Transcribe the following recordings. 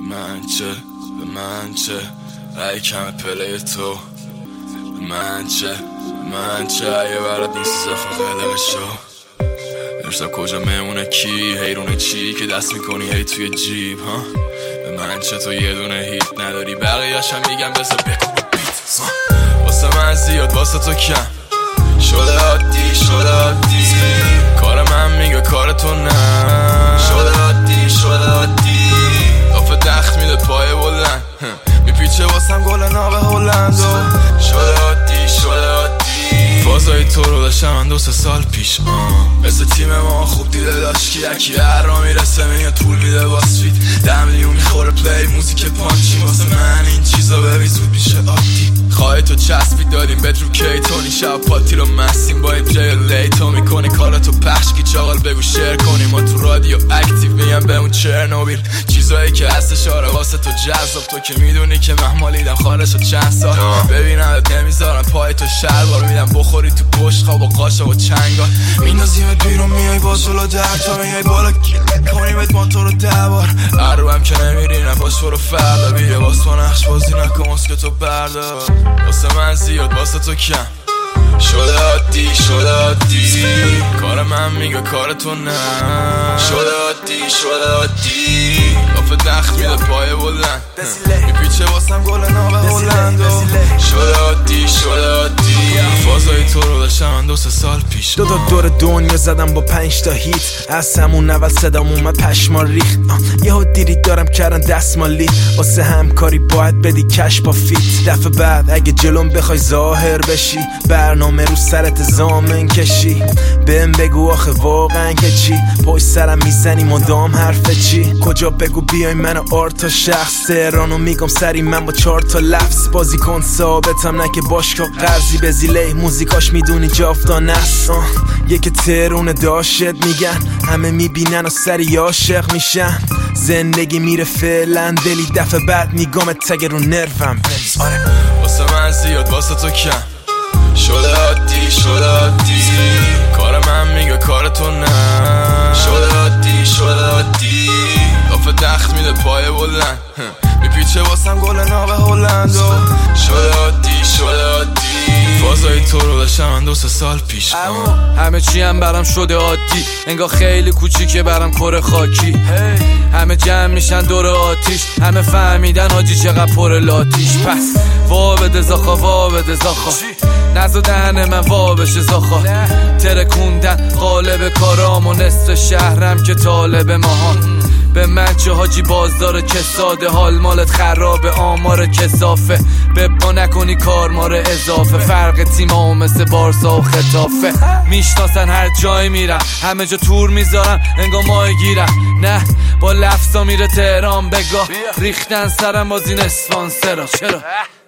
به من چه ای کم پلی تو به من چه ای برات نیست زفا قلق شو امشب کجا میمونه کی حیرونه چی که دست میکنی هی توی جیب ها به من چه تو یه دونه هیت نداری بقیه‌اش هم میگم بذار بکن بیت واسه من زیاد واسه تو کم شده عادی کار من میگه کار تو نه شده عادی دافه دخت میده پای بلند میپیچه واسم گل ناب هلند شده عادی فازای تو رو داشتم من 2-3 سال پیش مثل تیم ما خوب دیده داشت که یکی هر را میرسه میگه طول میده واسفید 10 میلیون میخوره پلی موزیک پانچی واسه من این چیزا ببین زود میشه عادی خواهی تو چسبی دادیم بدرو کی تونی شب پاتی رو مستیم با این پلی لی تو میکنی کارتو پخش کی چاقال بگو شیر کنی ما تو رادیو اکتیو میگم به اون چرنوبیل چیزایی که هستش آره واسه تو جذاب تو که میدونی که محمالیدم خارج شد چند سال ببینمت نمیذارم پای تو شلوار میدم بخوری تو گوش خواب و قاشه و چنگال میندازیمت بیرون میای با سولا در تا میای بالا کنیمت ما تو رو 10 بار هر هم که نمیری نباش برو فردا بیا باز تو نقش بازی نکن که تو بردار واسه من زیاد واسه تو کم شده عادی کار من میگه کار تو نه شده عادی دافه دخت میده پای بلند میپیچه واسم گل ناب هلند شده عادی فازای تو رو داشتم من 2-3 سال پیش 2 تا دور دنیا زدم با 5 تا هیت از همون اول صدام اومد پشما ریخت یهو دیری دارم کردن دستمالی واسه همکاری باید بدی کش با فیت دفعه بعد اگه جلوم بخوای ظاهر بشی برنامه رو سرت زامن کشی بهم بگو آخه واقعا که چی پشت سرم میزنی مدام حرف چی کجا بگو بیای منو آرتا شخص تهرانو میگم سری من با 4 تا لفظ بازی کن ثابتم نه که باشگاه قرضی به زیله موزیکاش میدونی جافتانه است یکی ترونه داشت میگن همه میبینن و سری عاشق میشن زندگی میره فعلا دلی دفعه بعد میگم تگ رو نروم واسه من زیاد واسه تو کم شده عادی کار من میگه کار تو نه شده عادی دافه دخت میده پای بلند میپیچه واسم گل ناب هلند شده عادی فازای تو رو داشتم من 2-3 سال پیش همه چی هم برام شده عادی انگار خیلی کوچیکه برام کره خاکی همه جمع میشن دور آتیش همه فهمیدن حاجی چقدر پر لاتیش پس وا بده زاخا نزو دهن من وا بشه زاخا ترکوندن قالب کارام و نصف شهرم که طالب ماهان به من چه حاجی بازدار کساده حال مالت خرابه آمار کسافه ببا نکنی کار مار اضافه فرق تیمام مثل بارسا و خطافه میشناسن هر جای میرم همه جا تور میذارم انگار ماه گیرم نه با لفظا میره تهران بگاه ریختن سرم باز این اسپانسرا چرا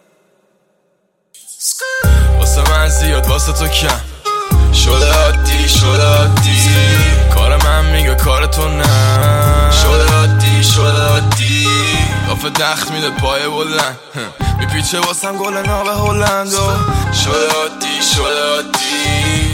واسه من زیاد واسه تو کم شده عادی کار من میگه کار تو نه شده عادی دافه دخت میده پای بلند میپیچه واسم گل ناب هلند شده عادی